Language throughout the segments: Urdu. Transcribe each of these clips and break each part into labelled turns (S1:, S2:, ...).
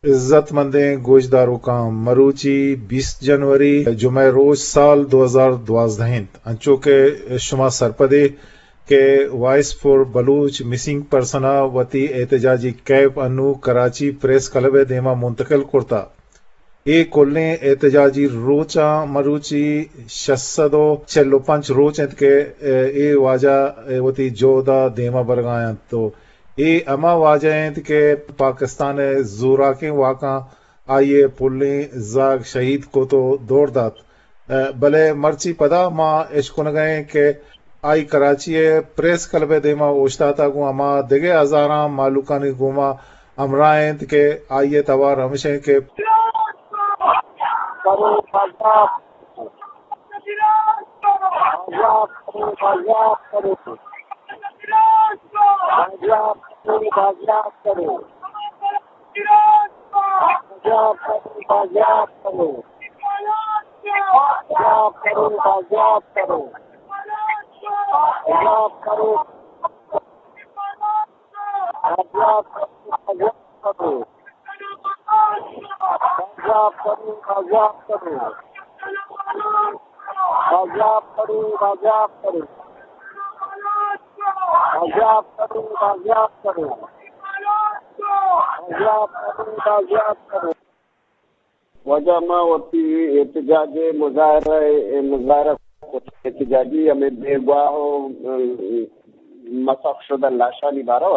S1: عزت مندیں گوشدارو کام مروچی 20 جنوری جمعہ روز سال 2012 انچو کے شما سرپدے کہ وائس فور بلوچ مسنگ پرسنا وتی احتجاجی کیب انو کراچی پریس کلب دیما منتقل کرتا اے کلیں احتجاجی روچا مروچی 645 روچ انت کے اے واجہ وتی جودا دیما برگایا تو اے اما واجہ انت کہ پاکستان زورا کے واقع آئیے پلیں زاگ شہید کو تو دوڑ دات بلے مرچی پدا ماں اشکن گئے کہ آئی کراچی پریس کلب دیما اوشتاتا کو اما دگے ہزاراں مالوکانی گوما امرائنت کے آئیے توار ہمیشہ کے
S2: وجہ میں ہوتی احتجاجی مظاہرہ احتجاجی ہمیں بے گواہ مسخ شدہ لاشانی بارہ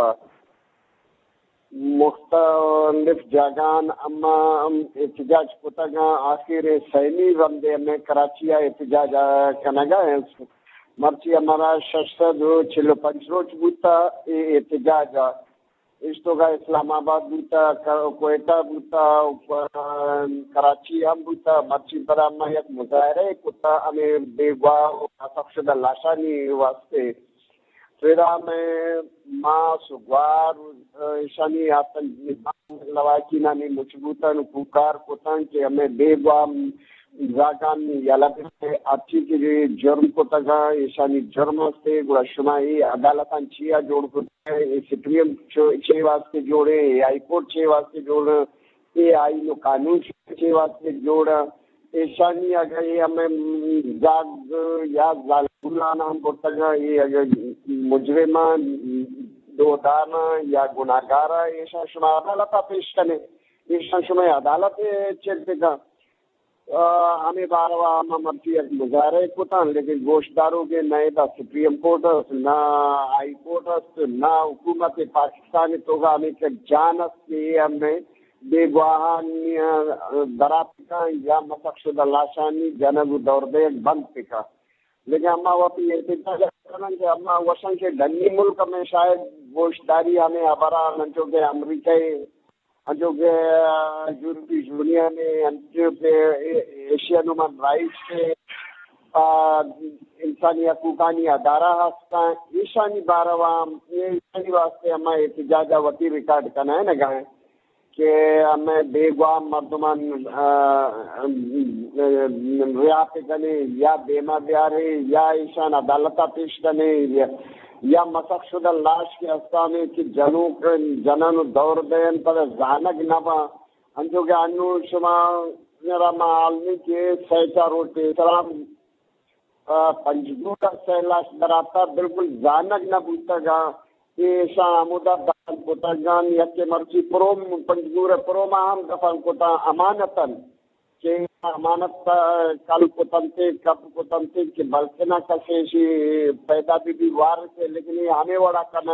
S2: مختلف جاگان اما احتجاج کتگا آخر سیمی رمدے میں کراچی احتجاج کنگا ہے مرچی ہمارا 645 روچ بوتا احتجاج اس تو کا اسلام آباد بوتا کوئٹہ بوتا کراچی ہم بوتا مرچی برا یک مظاہرے کتا ہمیں بے گواہ مسخ شدہ لاشانی واسطے پھر میں ماں سگوار شانی آتن لواکی نامی مچبوتن پوکار کتن کہ ہمیں بے گواہ زاگان یالا پھر اچھی کی جرم کتگا شانی جرم واسطے گوڑا شمائی عدالتان چیا جوڑ کتگا سپریم چھ واسطے جوڑے ہائی کورٹ چھ واسطے جوڑا اے آئی نو قانون چھ واسطے جوڑا ایشانی اگر یہ ہمیں زاگ یا ظالمانہ ہم کتگا یہ اگر مجرمان دو دانا یا گناہگارہ ایشان شما عدالتہ پیش کرنے ایشان شما عدالت چلتے گا ہمیں باروا ہم مرچی ایک مظاہرے کتاں لیکن گوشتداروں کے نئے دا سپریم کورٹ نہ ہائی کورٹ نہ حکومت پاکستان تو گا ہمیں کہ جانت کے ہمیں بے گواہان درات کا یا مسخ شدہ لاشانی جنب دور دے بند پکا لیکن اما وقتی احتجاج کرنا کہ اما وشن کے ڈنی ملک میں شاید گوشتداری ہمیں ابرا جو کہ امریکہ جو کہ یورپی یونین جو کہ ایشین ہیومن رائٹس کے انسانی حقوقانی ادارہ ہستا ایشانی باروام ایشانی واسطے ہمیں احتجاج وتی ریکارڈ کرنا ہے نگاہ کہ ہمیں بے گواہ مردمان ریا پہ کرنے یا بیمہ بیارے یا ایشان عدالتہ پیش کرنے یا مسخ شدہ لاش کے استانے کی جنن دور دین پر زانگ نبا انجو کہ انو شما میرا معلومی کے سیچا روٹے سلام پنجگو کا سیلاش دراتا بالکل زانگ نبوتا گا ایشا عمودہ دفن کتا گان یکی مرچی پروم پنجگور پروم آہم دفن کتا امانتاً کہ امانت کل کتنتے کب کتنتے کہ بلکنا کسیشی پیدا بھی وار سے لیکن یہ ہمیں وڑا کرنا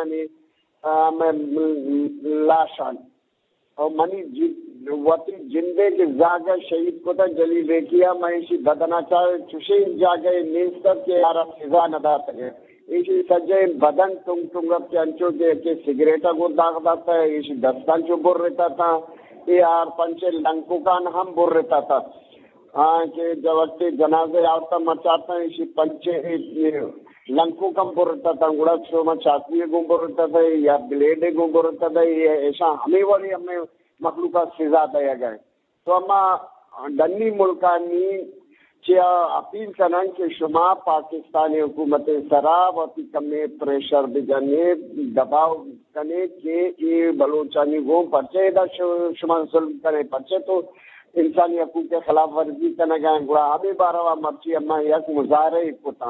S2: نہیں لاشان اور منی وطی جندے کے زاگہ شہید کتا جلی بیکیا مہیشی بدنا چاہے چوشی جاگہ نیستر کے آرہ فضا ندات ہے ایشی سجے بدن ٹنگب کے انچو کے سگریٹا کو داغ داتا ہے ایشی دستان چو بر رہتا تھا یہ آر پنچے لنکو کان ہم بر رہتا تھا کہ جب وقت جنازے آتا مچاتا ہے اسی پنچے لنکو کم بر رہتا تھا گڑا چھوما چاکوی گم بر رہتا تھا یا بلیڈ گم بر رہتا تھا یہ ایسا ہمیں والی ہمیں مخلوقات سزا دیا گئے تو اما ڈنی ملکانی چیا اپیل کنن کہ شما پاکستانی حکومت سراب اور کمی پریشر بجنے دباؤ کنے کہ یہ بلوچانی وہ پرچے دا شما ظلم کرے پرچے تو انسانی حقوق کے خلاف ورزی کرنے گئے گوڑا آبی بارہ مرچی اما یک مظاہرے پتا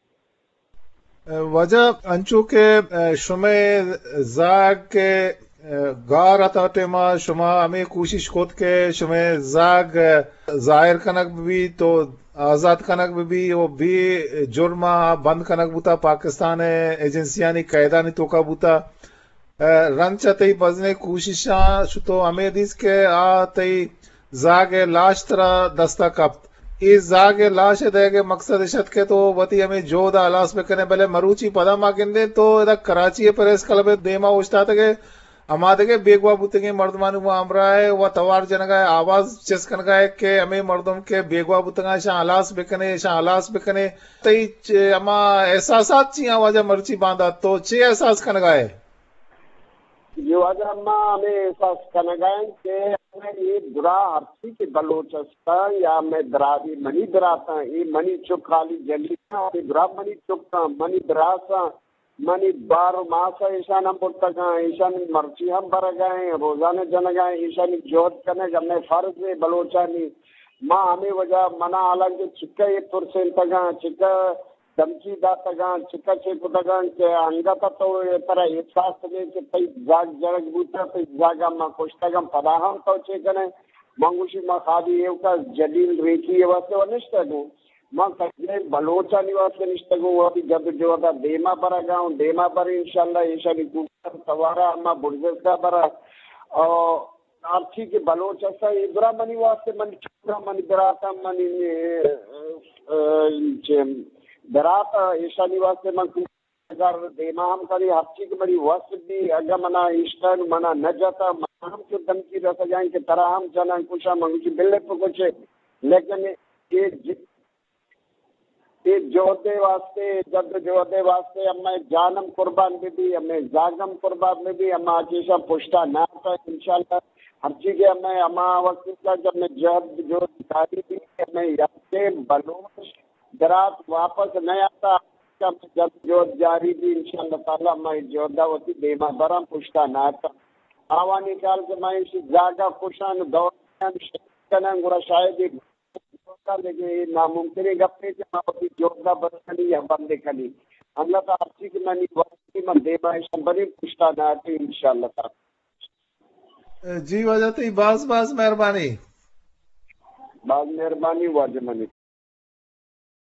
S1: وجہ انچو کے شما زاگ کے گار آتا ٹیما شما ہمیں کوشش خود کے شما زاگ ظاہر کنک بھی تو آزاد کنک بھی وہ بھی جرمہ بند کنک بوتا پاکستان ایجنسیانی قیدانی توکا بوتا رنچ تی بزنے کوششاں شتو ہمیں دیس کے تی زاگ لاش ترا دستا کپت اس زاگ لاش دے گے مقصد شد کے تو وتی ہمیں جو دا الاس میں کرنے بلے مروچی پدا ما گندے تو ادا کراچی پریس کلب دیما اوشتا تھے ہمارے کے بیگوا بوتے گے مردمان وہ امرا ہے وہ توار جنگا آواز چسکن گا ہے کہ ہمیں مردم کے بیگوا بوتنگا شاہ الاس بکنے شاہ الاس بکنے تی اما احساسات چی آوازہ مرچی باندھا تو چی احساس کن گا ہے
S2: یہ وجہ ہمیں احساس کن گئے کہ یہ برا ہرسی کے بلوچستان یا میں درادی منی دراتا یہ منی چک خالی جلیتا برا منی چکتا منی دراسا منی بار ماسا ایشان ہم بڑھتا گئے ایشان مرچی ہم بھر گئے روزانے جن گئے ایشانی جوہد کرنے گا میں فرض ہے بلوچانی ماں ہمیں وجہ منع آلان کے چکا یہ پرسین تگا چکا دمکی دا تگا چکا چکو تگا کہ انگا تا تو یہ طرح احساس دے کہ پئی زاگ جرگ بوتا پئی زاگا ماں خوشتا گا پداہم تو چکنے منگوشی ماں خادی یہ کا جلیل ریکی یہ واسے وہ نشتا گو ماں کجنے بلوچا نیواز کے نشتا گو وہ بھی جب جو دا دیما برا گاؤں دیما بر انشاءاللہ ایشانی کوکر سوارا اما برزر کا برا اور آرچی کے بلوچ ایسا ادرا منی واسطے منی چکرا منی دراتا منی دراتا ایشانی واسطے من اگر دیما ہم کری ہفچی کے منی واسط بھی اگر منا اشتن منا نجاتا ہم کو دمکی رسا جائیں کہ طرح ہم جانا کچھا منگی بلے پہ کچھ لیکن یہ جوہدے واسطے جد جوہدے واسطے ہمیں جانم قربان بھی ہمیں زاگم قربان بھی ہمیں آجیشا پشتا نہ آتا انشاءاللہ ہر چیز ہمیں اما وقت کا جب میں جہد جو دکھاری بھی ہمیں یکے بلوچ درات واپس نہیں آتا جب جہد جاری بھی انشاءاللہ تعالیٰ میں جہدہ ہوتی دیما برام پشتا نہ آتا آوانی کال کے میں اسی زاگہ خوشان دوران شکرن گرہ شاید ایک لیکن یہ ناممکن ہے گپے کہ میں اپنی جہدہ برکنی یا بندے کنی اللہ تعالیٰ ہر چیز میں نہیں وقتی میں دیما شمبری پشتا نہ آتی انشاءاللہ تعالیٰ
S1: جی وجہ تی باز مہربانی
S2: بعض مہربانی واجب منی